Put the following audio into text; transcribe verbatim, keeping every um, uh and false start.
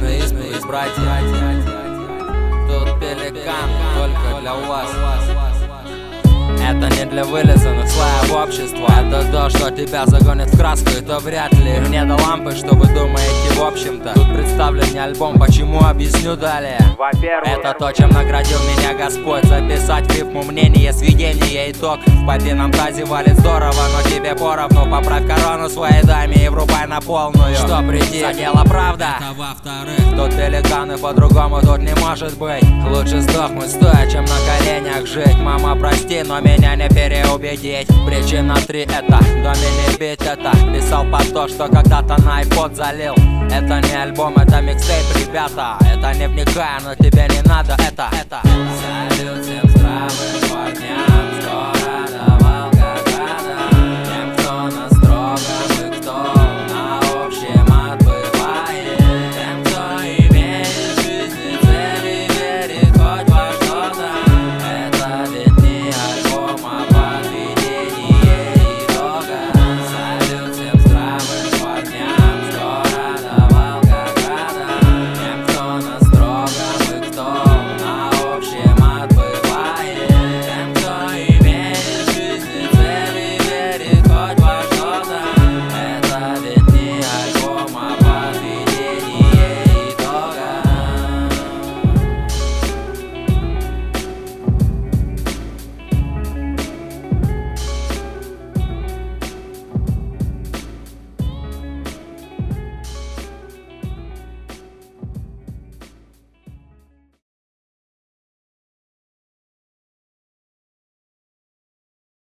Вечная исповедь, братья. Тут пеликан только для вас. Это не для вылизанных слоев общества. Это то, что тебя загонит в краску, и то вряд ли. Мне до лампы, что вы думаете, в общем-то. Тут представлен не альбом, почему объясню далее. Во-первых, это то, чем наградил меня Господь. Записать в рифму мнение, сведение, итог. В попе нам тази валит здорово, но тебе поровну. Поправь корону своей даме и врубай на полную. Что приди, за дело правда. Это во-вторых, тут пеликаны, по-другому тут не может быть. Лучше сдохнуть стоя, чем на коленях жить. Мама, прости, но меня не переубедить. Причина три это доме не бить, это писал под то, что когда-то на iPod залил. Это не альбом, это микстейп, ребята. Это не вникая, но тебе не надо, это, это. Салют всем здравым парням.